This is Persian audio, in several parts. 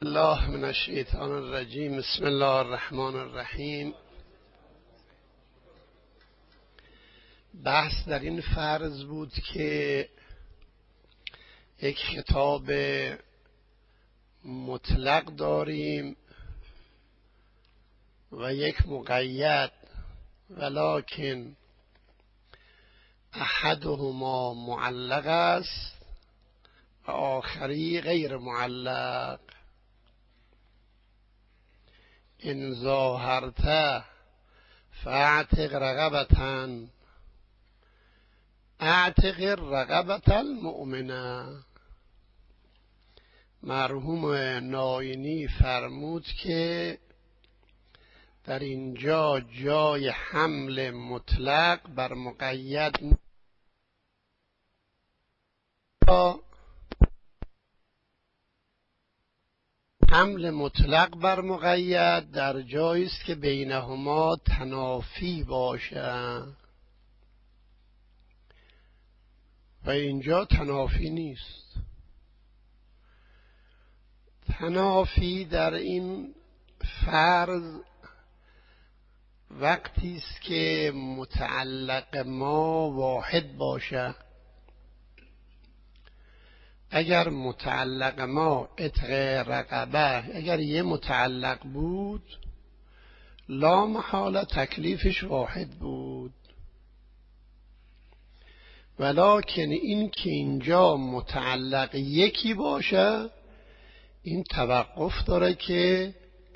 الله من الشیطان الرجیم. بسم الله الرحمن الرحیم. بحث در این فرض بود که یک خطاب مطلق داریم و یک مقید، ولکن احدهما معلق است و آخری غیر معلق. ان ظاهرت فاعتق رقبة اعتق رقبة المؤمنه. مرحوم ناینی فرمود که در اینجا جای حمل مطلق بر مقید حمل مطلق بر مقید در جایی است که بینهما تنافی باشد و اینجا تنافی نیست. تنافی در این فرض وقتی است که متعلق ما واحد باشه. اگر متعلق ما عتق رقبه، اگر یه متعلق بود لا محاله تکلیفش واحد بود، ولکن این که اینجا متعلق یکی باشه این توقف داره که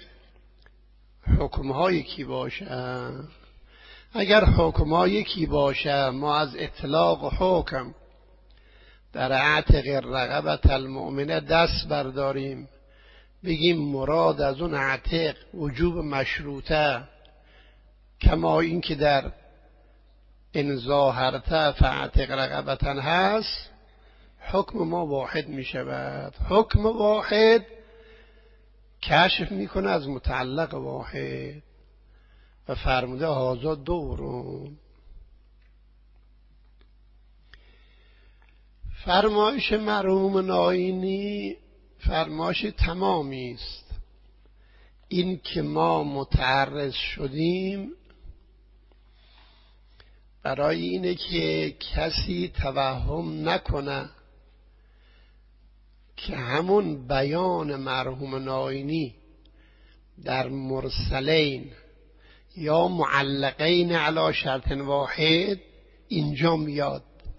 حکمها یکی باشه. اگر حکمها یکی باشه ما از اطلاق حکم در اعتق رقبة المؤمنه دست برداریم، بگیم مراد از اون اعتق وجوب مشروطه، کما این که در ان ظاهرت فاعتق رقبة هست، حکم ما واحد می شود. حکم واحد کشف میکنه از متعلق واحد و فرموده هذا دورون. فرمایش مرحوم ناینی فرمایش تمامی است. این که ما متعرض شدیم برای اینه که کسی توهم نکنه که همون بیان مرحوم ناینی در مرسلین یا معلقین علی شرط واحد اینجا میاد.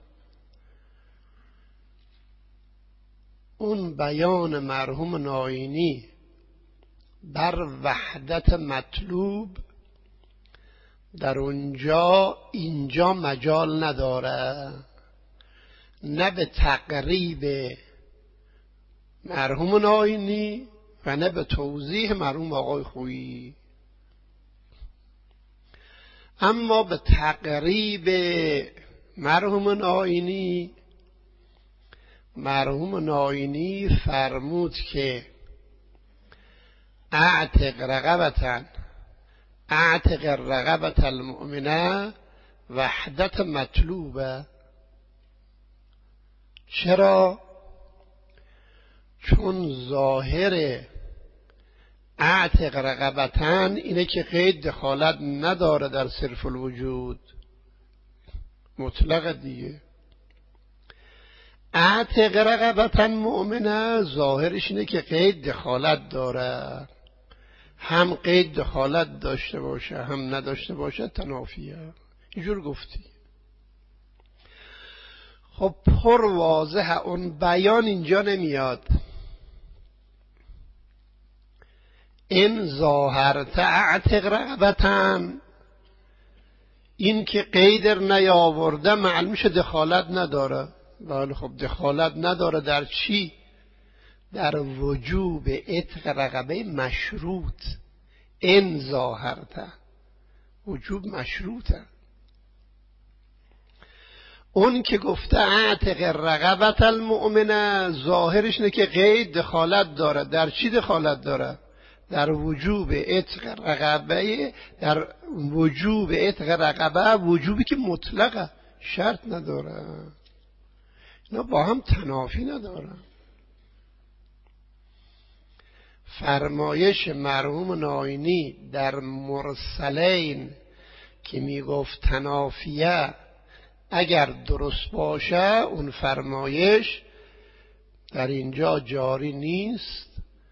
اون بیان مرحوم ناینی بر وحدت مطلوب در اونجا اینجا مجال نداره، نه به تقریب مرحوم ناینی و نه به توضیح مرحوم آقای خویی. اما به تقریب مرحوم ناینی، مرحوم ناینی فرمود که اعتق رقبة المؤمنه وحدت مطلوبه. چرا؟ چون ظاهر اعتق رقبتن اینه که قید دخالت نداره در صرف الوجود، مطلق دیگه. اعتق رقبتن مؤمنه ظاهرش اینه که قید دخالت داره، هم قید دخالت داشته باشه هم نداشته باشه تنافیه. اینجور گفتی. خب پر واضحه اون بیان اینجا نمیاد. ان ظاهرت اعتق رقبتن، این که قید نیاورده معلوم میشه دخالت نداره. بله خب دخالت نداره در چی؟ در وجوب عتق رقبه مشروط. ان ظاهرت وجوب مشروطه. اون که گفته اعتق رقبة المؤمنه ظاهرش نه که قید دخالت داره. در چی دخالت داره؟ در وجوب عتق رقبه، در وجوب عتق رقبه، وجوبی که مطلقه، شرط نداره. اینا با هم تنافی ندارن. فرمایش مرحوم ناینی در مرسلین که میگفت تنافیه اگر درست باشه، اون فرمایش در اینجا جاری نیست،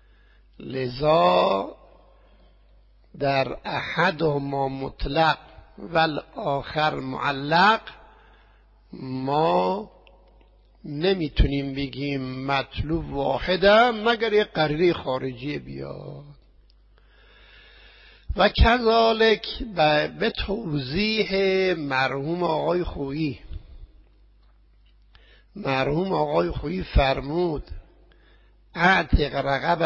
لذا در احدهما مطلق والآخر معلق ما نمیتونیم بگیم مطلوب واحده مگر یک قرینه خارجی بیاد. و کذالک به توضیح مرحوم آقای خویی، مرحوم آقای خویی فرمود اعتق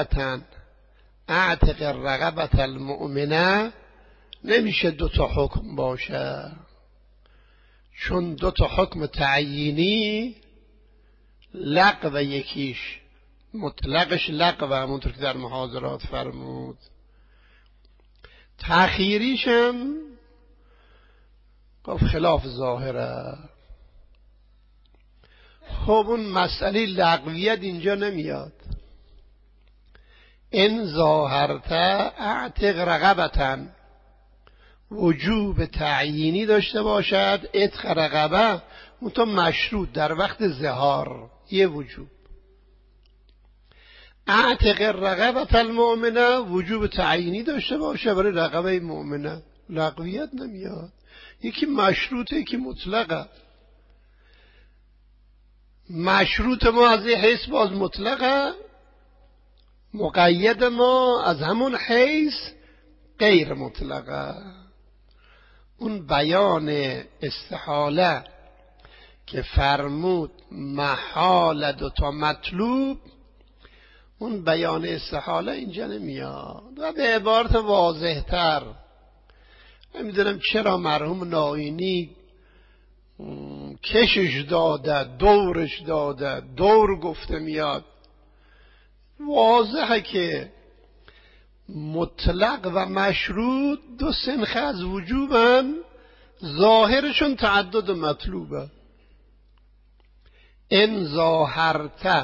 رقبة المؤمنه نمیشه دوتا حکم باشه، چون دوتا حکم تعیینی لغو، یکیش مطلقش لغو همونطور که در محاضرات فرمود، تأخیریشم گفت خلاف ظاهره. خب اون مسئله لغویت اینجا نمیاد. ان ظاهرت اعتق رقبة وجوب تعیینی داشته باشد، عتق رقبه منتها مشروط در وقت ظهار یه وجوب. اعتق رقبة المؤمنه وجوب تعیینی داشته باشه برای رقبه مؤمنه، لغویت نمیاد. یکی مشروطه یکی مطلقه. مشروط ما از این حیث باز مطلقه، مقید ما از همون حیث غیر مطلقه. اون بیان استحاله که فرمود محال دوتا مطلوب، اون بیان استحاله اینجا نمیاد. و به عبارت واضح تر نمیدونم چرا مرحوم ناینی کشش داده، دورش داده، دور گفته میاد. واضحه که مطلق و مشروط دو سنخ از وجوبن، ظاهرشون تعدد مطلوبه. ان ظاهرت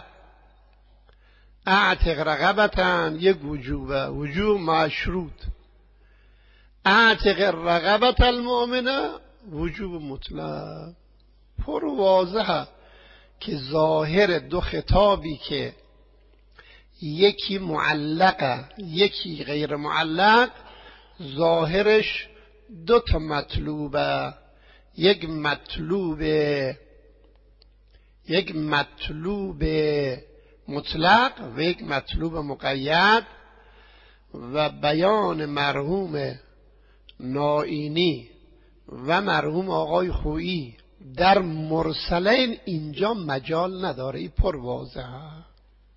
اعتق رقبتن یک وجوبه، وجوب مشروط. اعتق رقبت المؤمنه وجوب مطلق. پر واضحه که ظاهر دو خطابی که یکی معلقه یکی غیر معلق، ظاهرش دو تا مطلوبه، یک مطلوب مطلق و یک مطلوب مقید. و بیان مرحوم ناینی و مرحوم آقای خویی در مرسلین اینجا مجال نداره، این پر واضحه.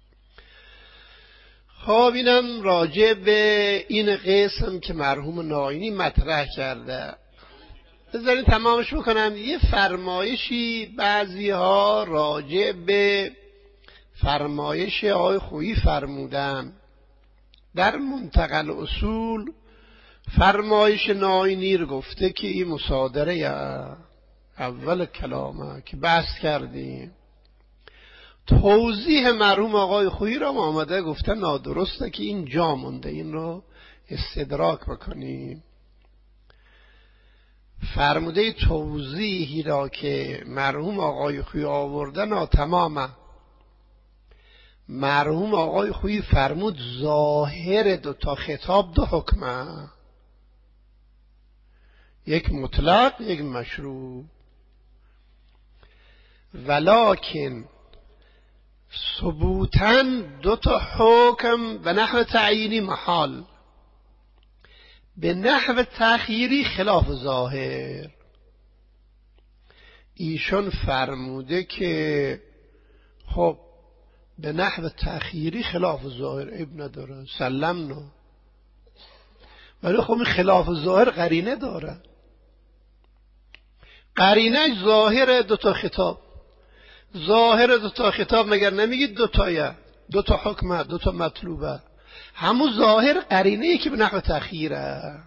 خب اینم راجع به این قسم که مرحوم ناینی مطرح کرده. بذارین تمامش بکنم. یه فرمایشی بعضی ها راجع به فرمایش آقای خویی فرمودن در منتقل اصول. فرمایش ناینی رو گفته که این مصادره اول کلامه که بحث کردیم. توضیح مرحوم آقای خویی را آمده گفته نادرسته که این جا مونده، این رو استدراک بکنیم. فرموده توضیحی را که مرحوم آقای خویی آورده ناتمامه. مرحوم آقای خویی فرمود ظاهر دو تا خطاب دو حکمه، یک مطلق یک مشروع. ولکن ثبوتاً دو تا حکم به نحو تعیینی محال، به نحو تأخیری خلاف ظاهر. ایشون فرموده که خب به نحو تأخیری خلاف ظاهر عیب نداره، سلمنا، ولی خب خلاف ظاهر قرینه داره. قرینه ظاهر دو تا خطاب. ظاهر دو تا خطاب مگر نمیگید دو تایه، دو تا حکمه، دو تا مطلوبه. همون ظاهر قرینه‌ای که به نحو تأخیره.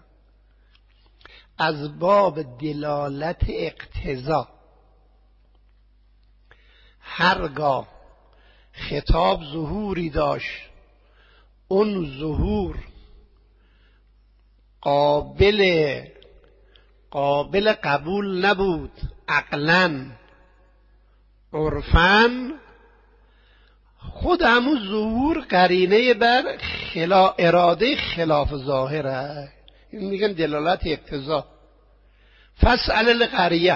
از باب دلالت اقتضا هرگاه خطاب ظهوری داشت اون ظهور قابل قبول نبود عقلاً عرفاً، خود همون ظهور قرینه بر اراده خلاف ظاهره. این میگن دلالت اقتضا. فاسأل القریه،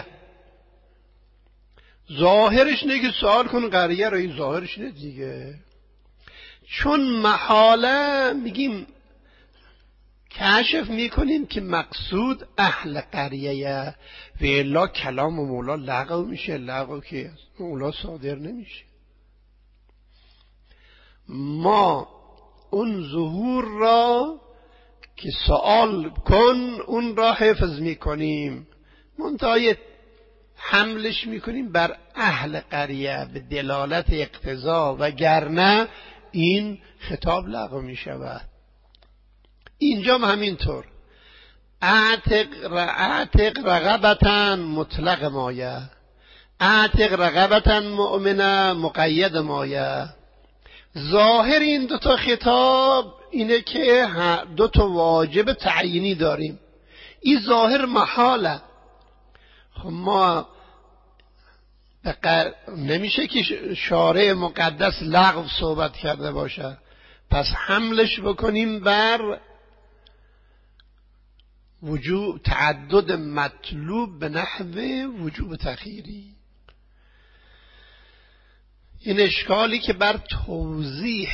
ظاهرش اینه که سوال کن قریه رو، این ظاهرش اینه دیگه. چون محاله میگیم کشف میکنیم که مقصود اهل قریه و الا کلام مولا لغو میشه. لغو که مولا صادر نمیشه. ما اون ظهور را که سوال کن اون را حفظ میکنیم، منتهای حملش میکنیم بر اهل قریه به دلالت اقتضا، وگرنه این خطاب لغو میشود. اینجا همینطور اعتق رغبتن مطلق مایه، اعتق رغبتن مؤمنه مقید مایه. ظاهر این دوتا خطاب اینه که دوتا واجب تعیینی داریم. این ظاهر محاله. خب ما نمیشه که شارع مقدس لغو صحبت کرده باشه، پس حملش بکنیم بر وجوب تعدد مطلوب به نحو وجوب تخییری. این اشکالی که بر توضیح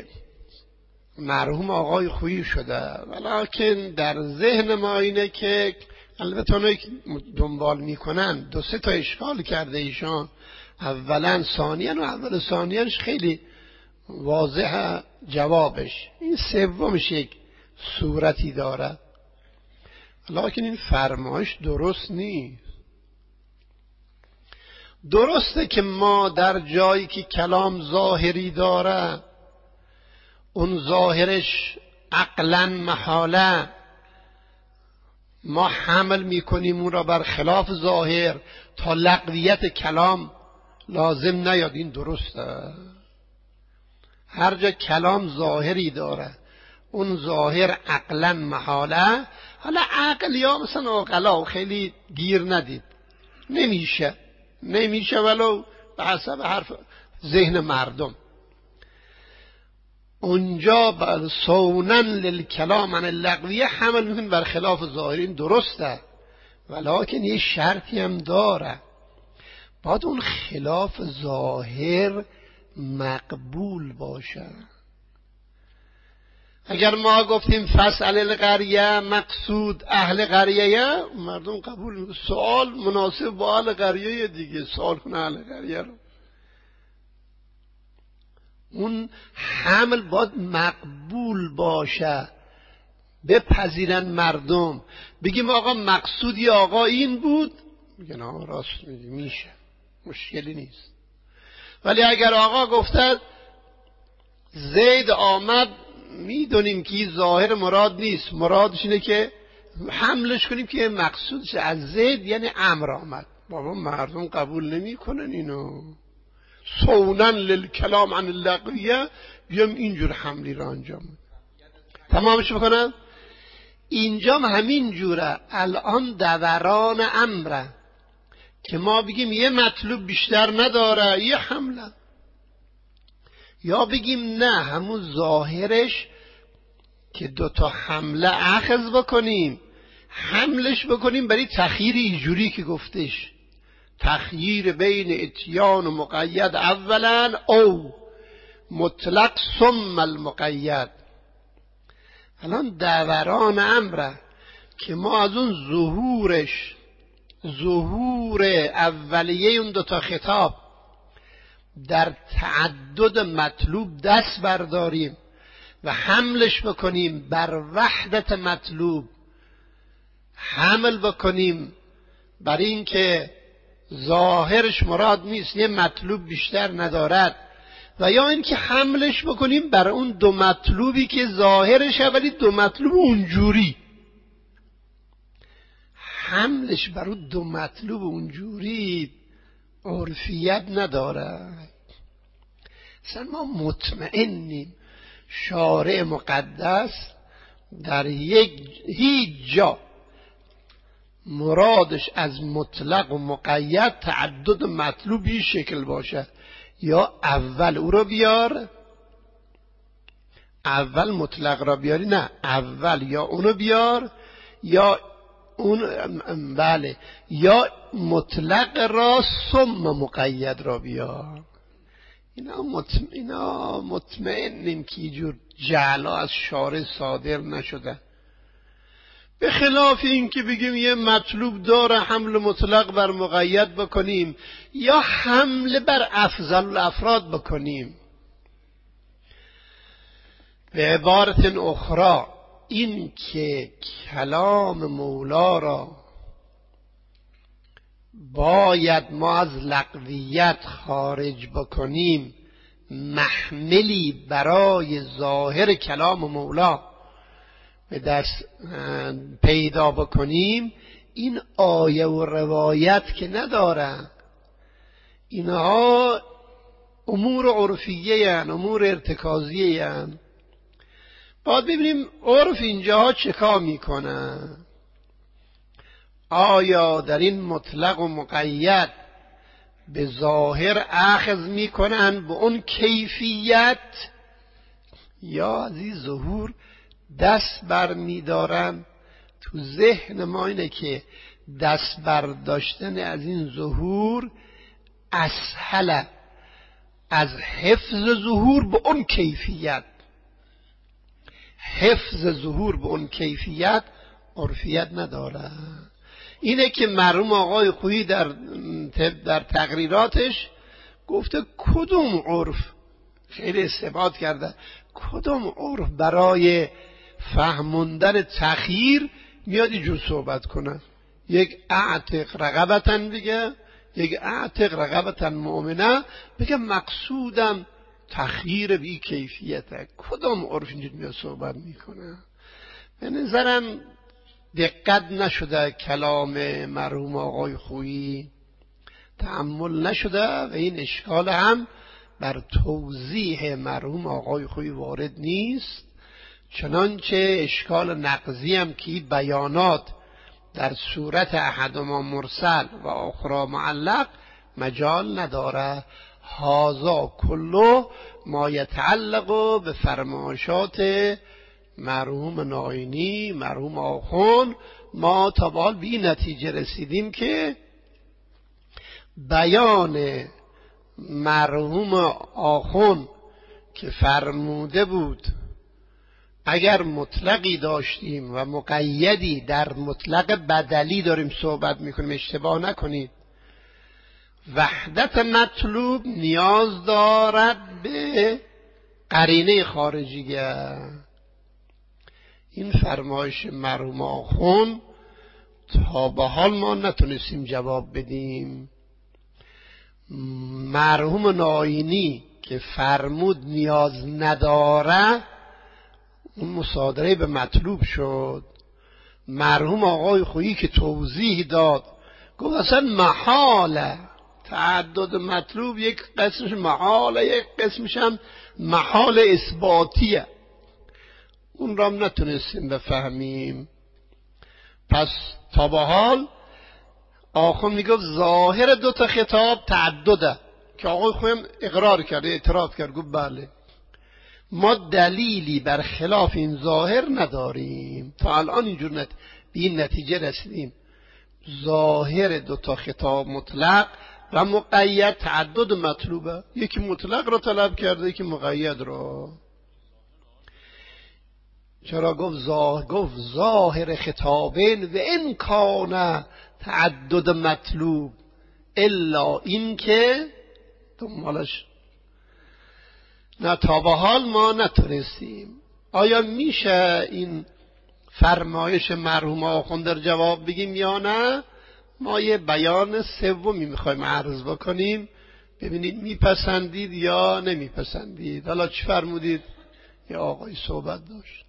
مرحوم آقای خویی شده، ولیکن در ذهن ما اینه که البته اونایی که دنبال میکنن دو سه تا اشکال کرده ایشان. اولا ثانیاً و اول ثانیانش خیلی واضحه جوابش، این سومش یک صورتی داره، ولیکن این فرمایش درست نیست. درسته که ما در جایی که کلام ظاهری داره، اون ظاهرش عقلاً محاله، ما حمل میکنیم اون را بر خلاف ظاهر تا لغویت کلام لازم نیاد. این درسته. هر جا کلام ظاهری داره، اون ظاهر عقلاً محاله. حالا عقل یا مثلا عقلا خیلی گیر ندید، نمیشه ولو به حسب حرف ذهن مردم. اونجا بر صونن للکلام عن اللغویه حمل میکنیم بر خلاف ظاهرین. درسته، ولیکن یه شرطی هم داره، باید اون خلاف ظاهر مقبول باشه. اگر ما گفتیم فاسأل القریه مقصود اهل قریه، مردم قبول میکنن. سوال مناسب با اهل قریه دیگه، سوال کنه اهل قریه رو. اون حمل باید مقبول باشه، بپذیرن مردم. بگیم آقا مقصودی آقا این بود، میگن آقا راست میگی، میشه، مشکلی نیست. ولی اگر آقا گفته زید آمد، میدونیم که ظاهر مراد نیست، مرادش اینه که حملش کنیم که مقصودش از زید یعنی امر آمد. بابا مردم قبول نمی کنن اینو. صونن للکلام عن اللغویه، بیام اینجور حملی را انجام تمامش بکنم. اینجا همین جوره. الان دوران امره که ما بگیم یه مطلوب بیشتر نداره، یه حمله، یا بگیم نه همون ظاهرش که دوتا حمله اخذ بکنیم، حملش بکنیم برای تخییر اینجوری که گفتش، تخییر بین اتیان و مقید اولا او مطلق ثم المقید. الان دوران امره که ما از اون ظهور اولیه اون دوتا خطاب در تعدد مطلوب دست برداریم و حملش بکنیم بر وحدت مطلوب، حمل بکنیم بر این که ظاهرش مراد نیست، یه مطلوب بیشتر ندارد، و یا این که حملش بکنیم بر اون دو مطلوبی که ظاهرش ولی دو مطلوب اونجوری. حملش بر اون دو مطلوب اونجوری عرفیت نداره. اصلا ما مطمئنیم شارع مقدس در هیچ جا مرادش از مطلق و مقید تعدد مطلوب این شکل باشه، یا اول او رو بیار، اول مطلق را بیاری، نه اول یا اونو بیار یا اون، بله، یا مطلق را ثم مقید را بیار. اینا مطمئنیم که اینجور جعلا از شارع صادر نشده. به خلاف این که بگیم یه مطلوب داره حمل مطلق بر مقید بکنیم یا حمل بر افضل الافراد بکنیم. به عبارت اخرى این که کلام مولا را باید ما از لغویت خارج بکنیم، محملی برای ظاهر کلام مولا به دست پیدا بکنیم، این آیه و روایت که نداره. اینها امور عرفیه هن، امور ارتکازیه هن. باید ببینیم عرف اینجاها چه کار میکنه. آیا در این مطلق و مقید به ظاهر اخذ میکنن به اون کیفیت، یا از این ظهور دست بر میدارن؟ تو ذهن ما اینه که دست برداشتن از این ظهور اسهل از حفظ ظهور به اون کیفیت. حفظ ظهور به اون کیفیت عرفیت نداره. اینه که مرحوم آقای خویی در تقریراتش گفته کدوم عرف، خیلی استفاده کرده، کدوم عرف برای فهموندن تخییر میاد اینجور صحبت کنه. یک اعتق رقبتن بگه، یک اعتق رقبتن مؤمنه بگه مقصودم تخییر بی کیفیته. کدوم عرف اینجور میاد صحبت میکنه؟ به نظرم دقت نشده کلام مرحوم آقای خویی، تأمل نشده و این اشکال هم بر توضیح مرحوم آقای خویی وارد نیست. چنانچه اشکال نقضی هم که بیانات در صورت احدهما مرسل و اخرى معلق مجال نداره. هذا کله ما یتعلق به فرمایشات مرحوم ناینی، مرحوم آخوند. ما تا به حال به این نتیجه رسیدیم که بیان مرحوم آخوند که فرموده بود اگر مطلقی داشتیم و مقیدی در مطلق بدلی داریم صحبت میکنیم، اشتباه نکنید، وحدت مطلوب نیاز دارد به قرینه خارجیه. این فرمایش مرحوم آخوند تا به حال ما نتونستیم جواب بدیم. مرحوم ناینی که فرمود نیاز نداره، اون مصادره به مطلوب شد. مرحوم آقای خویی که توضیح داد گفت اصلا محاله تعدد مطلوب، یک قسمش محاله، یک قسمش هم محال اثباتیه. اون را هم نتونستیم بفهمیم. پس تا به حال آخوند میگفت ظاهر دوتا خطاب تعدده، که آقای خویم اقرار کرده، اعتراف کرد، گفت بله ما دلیلی بر خلاف این ظاهر نداریم. تا الان اینجور به این نتیجه رسیدیم ظاهر دوتا خطاب مطلق و مقید تعدد مطلوبه. یکی مطلق را طلب کرده، یکی مقید را. چرا گفت ظاهر خطابین و ان کان تعدد مطلوب الا این که دنبالش. نه تا به حال ما نتونستیم. آیا میشه این فرمایش مرحوم آخوند در جواب بگیم یا نه؟ ما یه بیان سومی میخوایم عرض بکنیم، ببینید میپسندید یا نمیپسندید. حالا چی فرمودید؟ یا آقای صحبت داشت.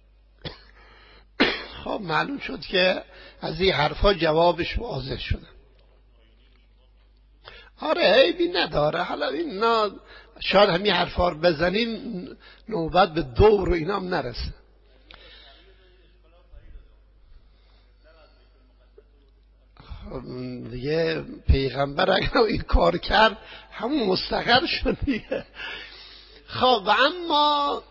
خب معلوم شد که از این حرفا جوابش واضح شده. آره عیبی نداره. حالا اینا شاید همین حرفا رو بزنین نوبت به دور و اینا هم نرسه. دیگه پیغمبر اگر این کار کرد همون مستقر شد دیگه. خب اما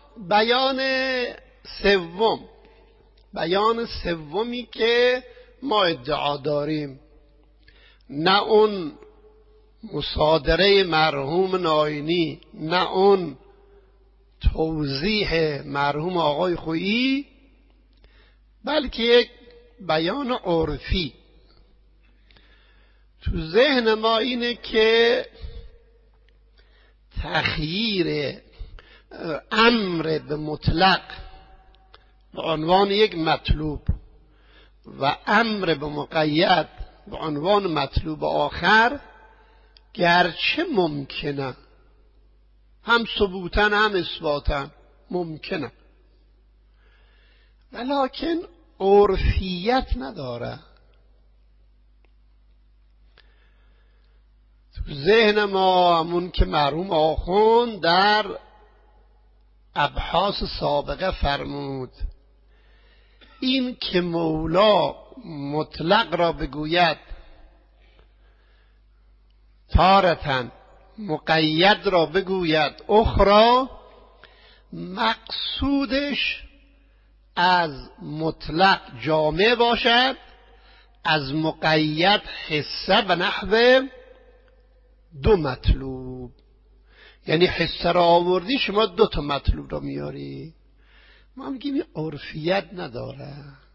بیان سومی که ما ادعا داریم، نه اون مصادره مرحوم ناینی، نه اون توضیح مرحوم آقای خویی، بلکه یک بیان عرفی تو ذهن ما اینه که تخییر امر به مطلق به عنوان یک مطلوب و امر به مقید به عنوان مطلوب آخر گرچه ممکنه، هم ثبوتا هم اثباتا ممکنه، ولکن عرفیت نداره. تو ذهن ما همون که مرحوم آخوند در ابحاث سابقه فرمود، این که مولا مطلق را بگوید، تارتن مقید را بگوید، اخرى مقصودش از مطلق جامع باشد، از مقید حصه به نحو دو مطلوب. یعنی حصه را آوردی شما دو تا مطلوب را میاری. ما میگیم این عرفیت نداره.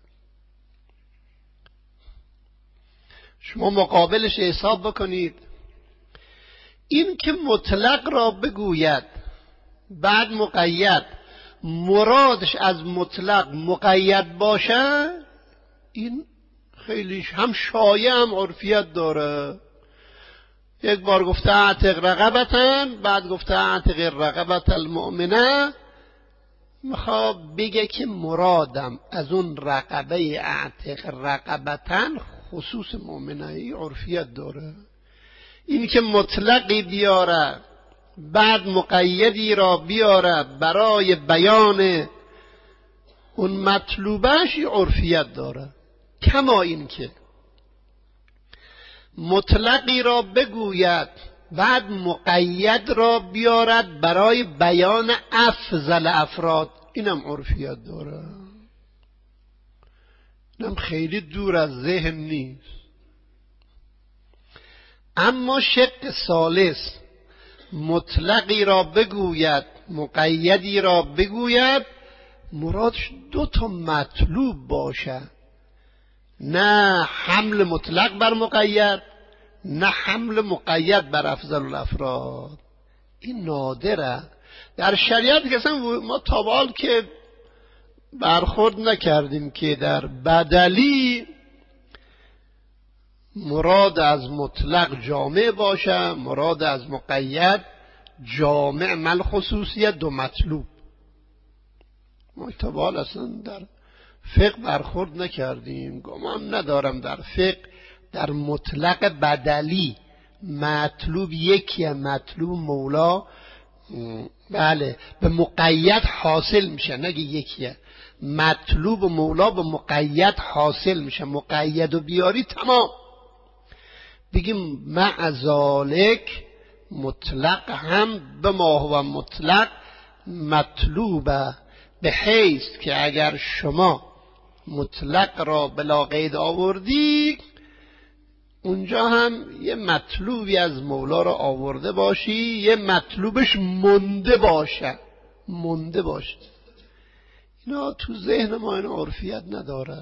شما مقابلش حساب بکنید، این که مطلق را بگوید بعد مقید، مرادش از مطلق مقید باشه، این خیلیش هم شایع هم عرفیت داره. یک بار گفته اعتق رقبتن، بعد گفته اعتق رقبت المؤمنه، میخواد بگه که مرادم از اون رقبه اعتق رقبتن خصوص مؤمنه. این عرفیت داره. این که مطلقی بیاره بعد مقیدی را بیاره برای بیان اون مطلوبش، این عرفیت داره. کما این که مطلقی را بگوید بعد مقید را بیارد برای بیان افضل افراد، اینم عرفیت داره. اینم خیلی دور از ذهن نیست. اما شق ثالث، مطلقی را بگوید مقیدی را بگوید، مرادش دو تا مطلوب باشه، نه حمل مطلق بر مقید، نه حمل مقید بر افضل الافراد. این نادره در شریعت که اصلا ما تا به حال که برخورد نکردیم که در بدلی مراد از مطلق جامع باشه، مراد از مقید جامع مل خصوصیت دو مطلوب. ما تا به حال اصلا در فقه برخورد نکردیم. گمان ندارم در فقه در مطلق بدلی مطلوب یکی، مطلوب مولا بله به مقید حاصل میشه، نگه یکیه، مطلوب مولا به مقید حاصل میشه. مقید و بیاری تمام. بگیم معذالک مطلق هم به ما هو مطلق مطلوبه، به حیث که اگر شما مطلق را بلا قید آوردی، اونجا هم یه مطلوبی از مولا را آورده باشی، یه مطلوبش مونده باشه. اینا تو ذهن ما این عرفیت نداره.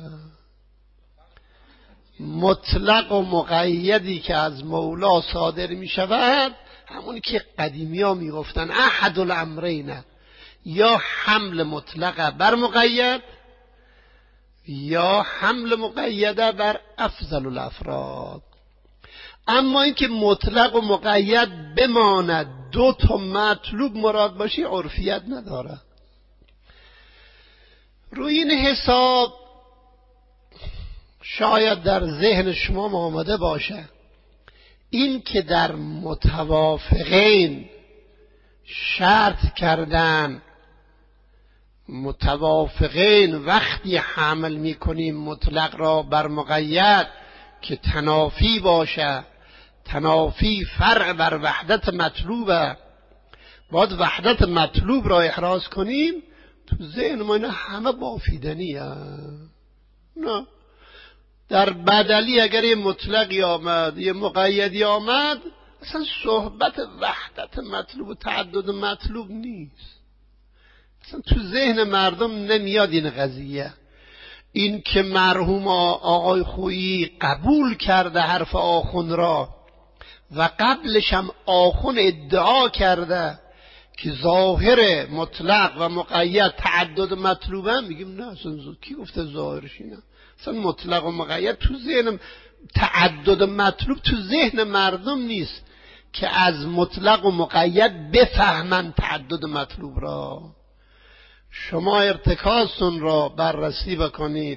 مطلق و مقیدی که از مولا صادر می شود، همون که قدیمی ها می گفتن احد الامرین، یا حمل مطلقه بر مقید یا حمل مقیده بر افضل الافراد. اما اینکه مطلق و مقید بماند، دو تا مطلوب مراد باشی، عرفیت نداره. روی این حساب شاید در ذهن شما آمده باشه این که در متوافقین شرط کردن، متوافقین وقتی حمل میکنیم مطلق را بر مقید که تنافی باشه، تنافی فرع بر وحدت مطلوبه، باید وحدت مطلوب را احراز کنیم. تو ذهن ما اینا همه بافیدنی نه. در بدلی اگر یه مطلقی آمد یه مقیدی آمد، اصلا صحبت وحدت مطلوب و تعدد مطلوب نیست، اصلا تو ذهن مردم نمیاد این قضیه. این که مرحوم آقای خویی قبول کرده حرف آخون را و قبلش هم آخون ادعا کرده که ظاهر مطلق و مقید تعدد مطلوبه، میگیم نه، اصلا کی گفته ظاهرش اینه؟ اصلا مطلق و مقید تو ذهن، تعدد مطلوب تو ذهن مردم نیست که از مطلق و مقید بفهمن تعدد مطلوب را. شما ارتکازتون را بررسی بکنید،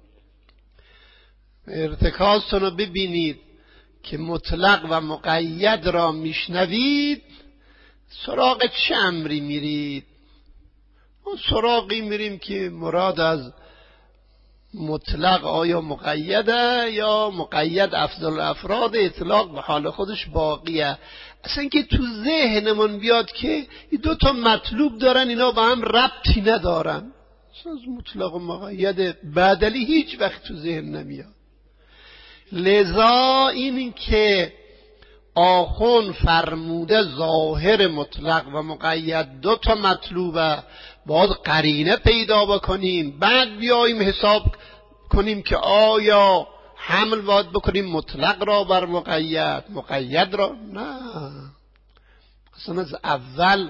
ارتکازتون رو ببینید که مطلق و مقید را میشنوید، سراغ چه امری میرید؟ اون سراغی میریم که مراد از مطلق آیا مقیده یا مقید افضل افراد، اطلاق به حال خودش باقیه. اصلا که تو ذهنمون بیاد که این دو تا مطلوب دارن، اینا با هم ربطی ندارن، اصلا از مطلق و مقید بدلی هیچ وقت تو ذهن نمیاد. لذا این که آخون فرموده ظاهر مطلق و مقید دو تا مطلوبه، باید قرینه پیدا بکنیم، بعد بیاییم حساب کنیم که آیا حمل باید بکنیم مطلق را بر مقید، مقید را نه. اصلا از اول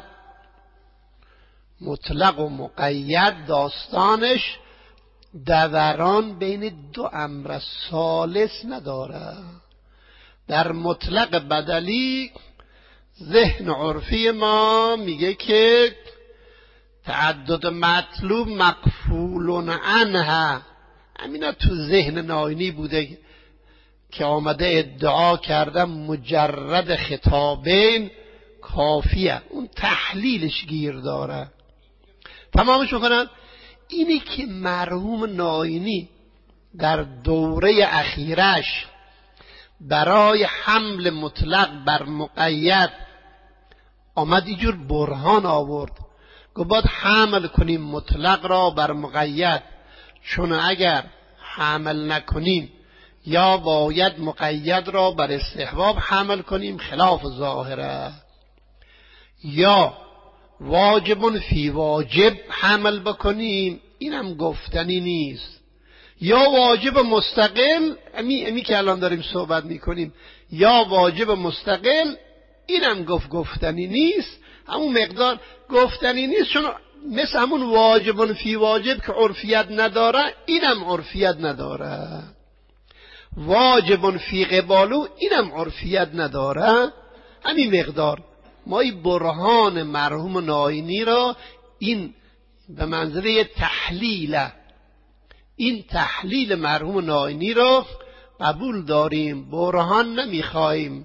مطلق و مقید داستانش دوران بین دو امر ثالث نداره. در مطلق بدلی ذهن عرفی ما میگه که تعدد مطلوب مقفول عنها، همینا تو ذهن ناینی بوده که آمده ادعا کردن مجرد خطابین کافیه، اون تحلیلش گیر داره. تمامش میکنن. اینی که مرحوم ناینی در دوره اخیرش برای حمل مطلق بر مقید آمد اینجور برهان آورد، گفت باید حمل کنیم مطلق را بر مقید، چون اگر حمل نکنیم یا باید مقید را بر استحباب حمل کنیم خلاف ظاهره، یا واجب فی واجب حمل بکنیم، اینم گفتنی نیست، یا واجب مستقل، امی که الان داریم صحبت میکنیم، یا واجب مستقل، اینم گفتنی نیست، همون مقدار گفتنی نیست، چون مثل همون واجب فی واجب که عرفیت نداره، اینم عرفیت نداره. واجب فی قبالو، اینم عرفیت نداره. همین مقدار ما این برهان مرحوم ناینی را، این به منظره تحلیله، این تحلیل مرحوم ناینی را قبول داریم، برهان نمیخوایم.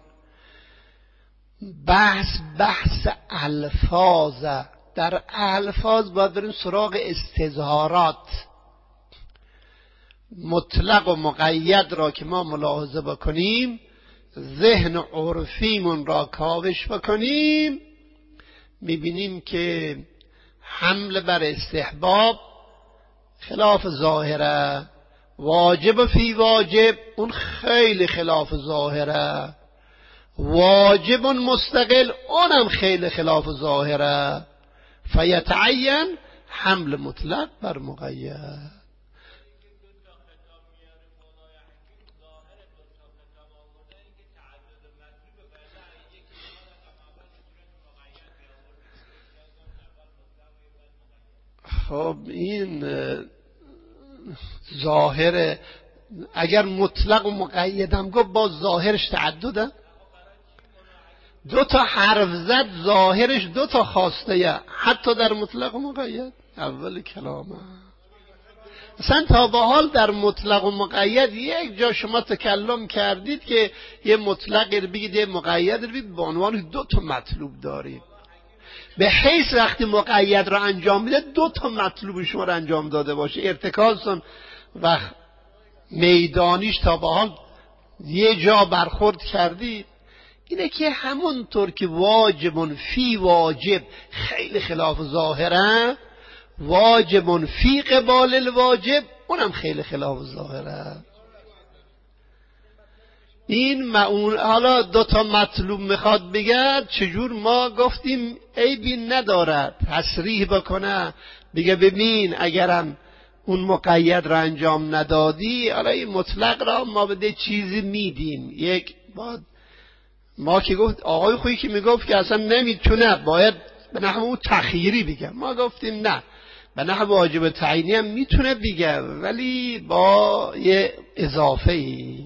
بحث الفاظ، در الفاظ باید بریم سراغ استظهارات. مطلق و مقید را که ما ملاحظه بکنیم، ذهن عرفیمون را کاوش بکنیم، میبینیم که حمل بر استحباب خلاف ظاهره، واجب فی واجب اون خیلی خلاف ظاهره، واجب مستقل اونم خیلی خلاف ظاهره، فیتعین حمل مطلق بر مقید. خب این ظاهر، اگر مطلق و مقیدم گفت باز ظاهرش تعدده، دو تا حرف زد ظاهرش دو تا خواسته، حتی در مطلق و مقید. اول کلامه مثلا تا به حال در مطلق و مقید یک جا شما تکلم کردید که یه مطلق رو بگید یه مقید رو بگید به عنوان 2 تا مطلوب دارید، به حیث وقتی مقید رو انجام میده 2 تا مطلوب شما رو انجام داده باشه. ارتکازتون و میدانیش تا به حال یه جا برخورد کردید، اینه که همونطور که واجبون فی واجب خیلی خلاف ظاهره، واجبون فی قبال الواجب اونم خیلی خلاف ظاهره. این حالا 2 تا مطلوب میخواد بگه چجور؟ ما گفتیم عیبی ندارد تصریح بکنه، بگه ببین اگرم اون مقید را انجام ندادی، حالا این مطلق را ما بده چیزی میدیم. یک بعد ما که گفت آقای خویی که میگفت که اصلا نمیتونه، باید به نحو اون تخییری بگه. ما گفتیم نه، به نحو واجب تعیینی هم میتونه بگه ولی با یه اضافه ای.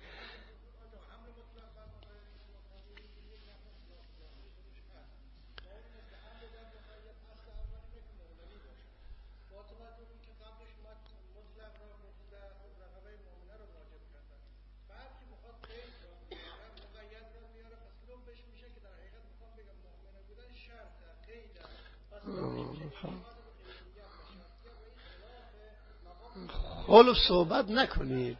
خلف صحبت نکنید.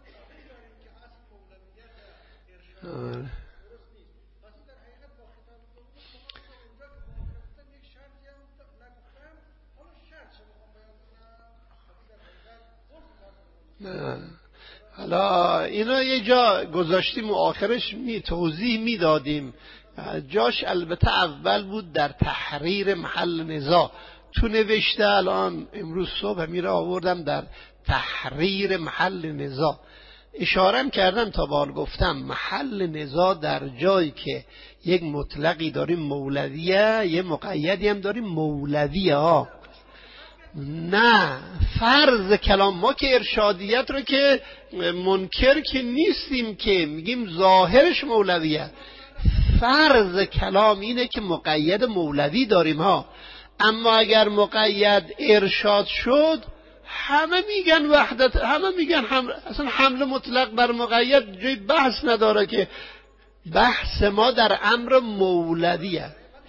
نه حالا اینا یه جا گذاشتیم و آخرش توضیح میدادیم. جاش البته اول بود در تحریر محل نزاع، تو نوشته الان امروز صبح میره آوردم در تحریر محل نزاع. اشارم کردم تا بار گفتم محل نزاع در جایی که یک مطلقی داریم مولویه، یه مقیدی هم داریم مولویه ها. نه فرض کلام ما که ارشادیت رو که منکر که نیستیم، که میگیم ظاهرش مولویه. فرض کلام اینه که مقید مولوی داریم ها، اما اگر مقید ارشاد شد همه میگن وحدت، همه میگن اصلا حمل مطلق بر مقید جای بحث نداره، که بحث ما در امر مولویه.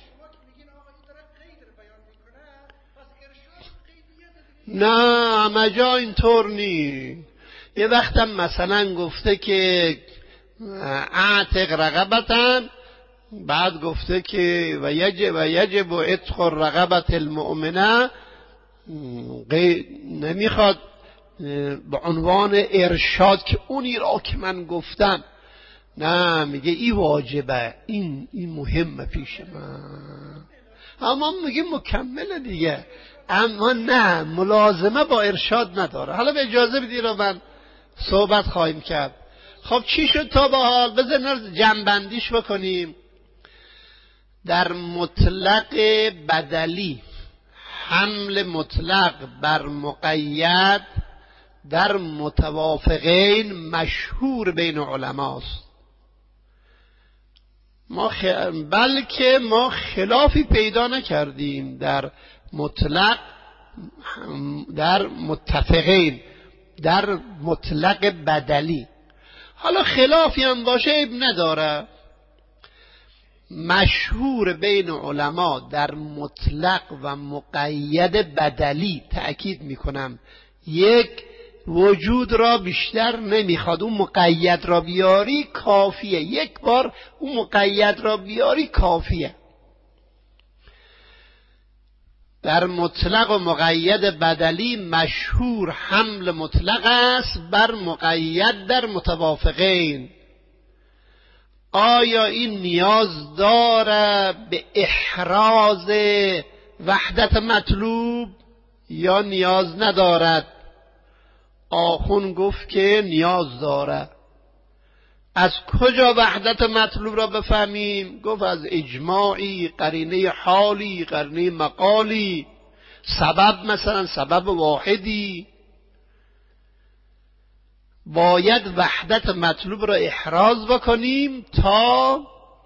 نه همه جا اینطور نی. یه وقتم مثلا گفته که اعتق رقبتن، بعد گفته که و یجب و عتق رقبت المؤمنه، نمیخواد به عنوان ارشاد که اونی را که من گفتم، نه میگه این واجبه، این مهمه پیش من، اما میگه مکمله دیگه، اما نه ملازمه با ارشاد نداره. حالا به اجازه بدی رو من صحبت خواهیم کرد. خب چی شد تا به حال؟ بذار جمع‌بندیش بکنیم. در مطلق بدلی حمل مطلق بر مقید در متوافقین مشهور بین علماست. بلکه ما خلافی پیدا نکردیم در مطلق، در متفقین، در مطلق بدلی. حالا خلافی هم باشه عیب نداره. مشهور بین علما در مطلق و مقید بدلی، تأکید میکنم یک وجود را بیشتر نمیخواد، اون مقید را بیاری کافیه، یک بار اون مقید را بیاری کافیه. در مطلق و مقید بدلی مشهور حمل مطلق است بر مقید در متوافقین. آیا این نیاز داره به احراز وحدت مطلوب یا نیاز ندارد؟ آخون گفت که نیاز داره. از کجا وحدت مطلوب را بفهمیم؟ گفت از اجماعی، قرینه حالی، قرینه مقالی، سبب، مثلا سبب واحدی. باید وحدت مطلوب را احراز بکنیم تا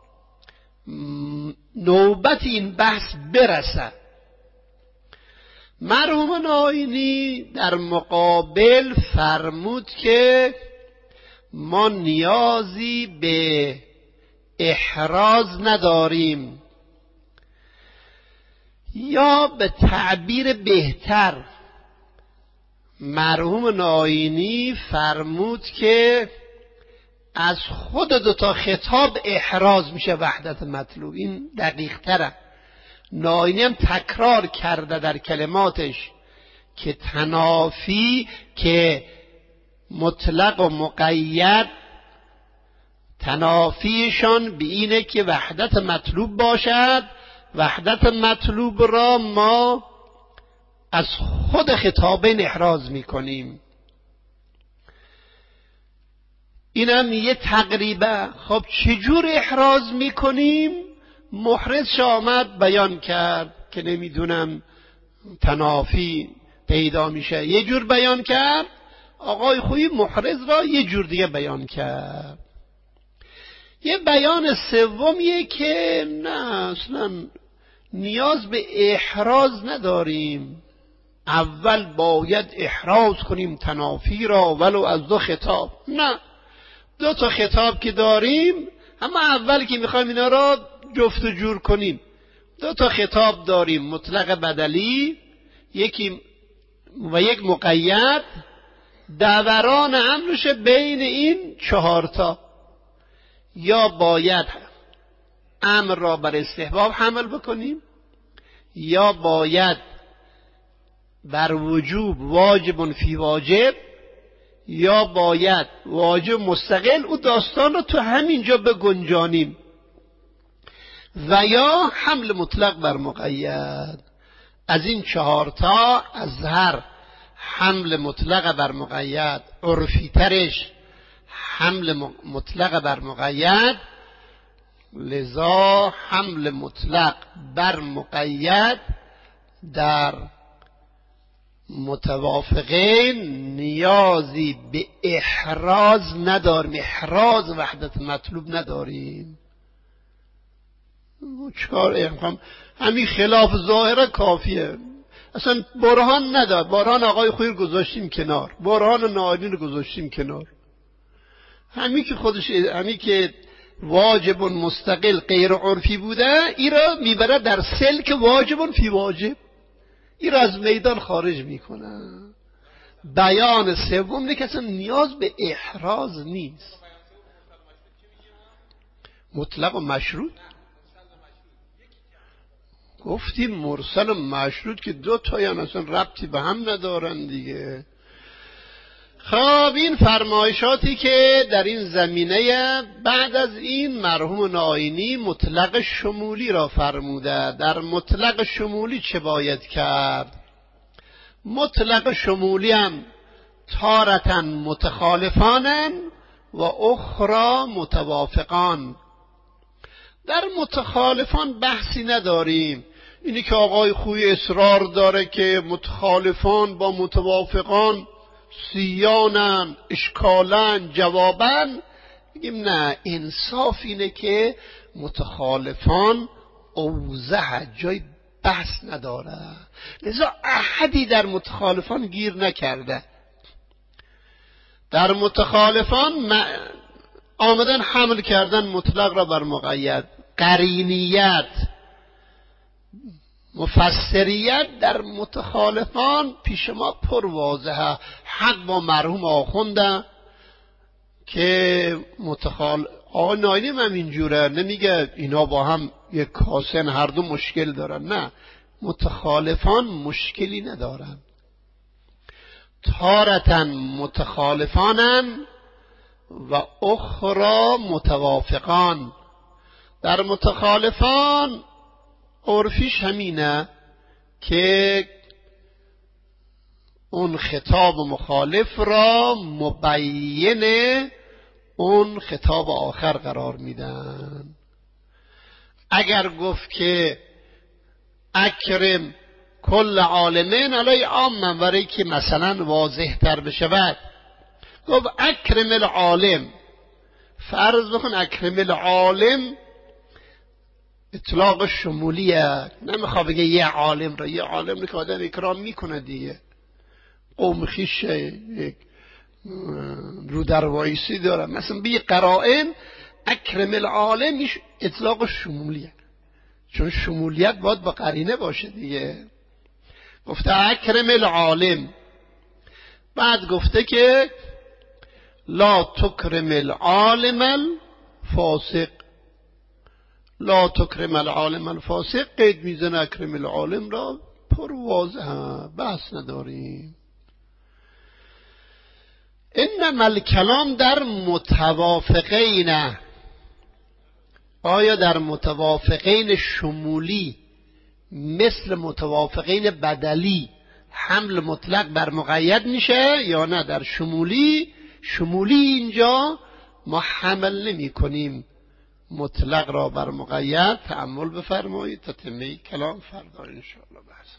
نوبت این بحث برسه. مرحوم ناینی در مقابل فرمود که ما نیازی به احراز نداریم، یا به تعبیر بهتر مرحوم ناینی فرمود که از خود دوتا خطاب احراز میشه وحدت مطلوب. این دقیق تره. ناینی هم تکرار کرده در کلماتش که تنافی، که مطلق و مقید تنافیشان به اینه که وحدت مطلوب باشد. وحدت مطلوب را ما از خود خطابین احراز میکنیم. اینم یه تقریبه. خب چجور احراز میکنیم؟ محرز آمد بیان کرد که نمیدونم تنافی پیدا میشه، یه جور بیان کرد. آقای خویی محرز را یه جور دیگه بیان کرد. یه بیان سومیه که نه اصلا نیاز به احراز نداریم، اول باید احراز کنیم تنافی را ولو از دو خطاب. نه، دو تا خطاب که داریم، اما اول که میخوایم اینا را جفت و جور کنیم، دو تا خطاب داریم، مطلق بدلی یکی و یک مقید. دوران امرش بین این چهارتا، یا باید امر را بر استحباب حمل بکنیم، یا باید بر وجوب واجب فی واجب، یا باید واجب مستقل. او داستان رو تو همینجا بگنجانیم، و یا حمل مطلق بر مقید. از این چهارتا از هر حمل مطلق بر مقید، عرفی ترش حمل مطلق بر مقید، لذا حمل مطلق بر مقید در متوافقین نیازی به احراز نداریم، احراز وحدت مطلوب نداریم. چکار همین خلاف ظاهره کافیه، اصلا برهان ندار. برهان آقای خویر گذاشتیم کنار، برهان ناینی رو گذاشتیم کنار. همین که خودش، همین که واجب مستقل غیر عرفی بوده، این را میبره در سلک واجب فی واجب، این را از میدان خارج میکنه. بیان سوم نه که اصلا نیاز به احراز نیست. مطلق و مشروط گفتیم، مرسل و مشروط که دو تایان اصلا ربطی به هم ندارن دیگه. خب این فرمایشاتی که در این زمینه بعد از این مرحوم ناینی مطلق شمولی را فرموده. در مطلق شمولی چه باید کرد؟ مطلق شمولی هم تارتن متخالفانن و اخرى متوافقان. در متخالفان بحثی نداریم. اینی که آقای خوی اصرار داره که متخالفان با متوافقان سیانن، اشکالن، جوابن، میگیم نه، انصاف اینه که متخالفان اوضح جای بحث نداره، لذا احدی در متخالفان گیر نکرده. در متخالفان آمدن حمل کردن مطلق را بر مقید. قرینیت، مفسریت در متخالفان پیش ما پر واضحه. حق با مرحوم آخونده که آقای ناینی هم اینجوره، نمیگه اینا با هم یک کاسن هر دو مشکل دارن، نه، متخالفان مشکلی ندارن. تارتن متخالفانن و اخرى متوافقان. در متخالفان عرفیش همینه که اون خطاب مخالف را مبین اون خطاب آخر قرار میدن. اگر گفت که اکرم کل عالمین علی عامن، برای که مثلا واضح تر بشود گفت اکرم العالم، فرض بکن اکرم العالم اطلاق شمولیه. نمیخواد بگه یه عالم را، یه عالم که آدم اکرام میکنه دیگه، قوم خیش یک رو دروایسی داره، مثلا بی قرائن اکرم العالم میشه اطلاق شمولیه، چون شمولیت باید با قرینه باشه دیگه. گفته اکرم العالم، بعد گفته که لا تکرم العالم الفاسق، لا تکرم العالم الفاسق قید میزنه اکرم العالم را پر واضحه، بحث نداریم. انما الکلام در متوافقین، آیا در متوافقین شمولی مثل متوافقین بدلی حمل مطلق بر مقید میشه یا نه؟ در شمولی اینجا ما حمل نمی کنیم مطلق را بر مقید. تأمل بفرمایید، تتمه کلام فردا انشاءالله بحث.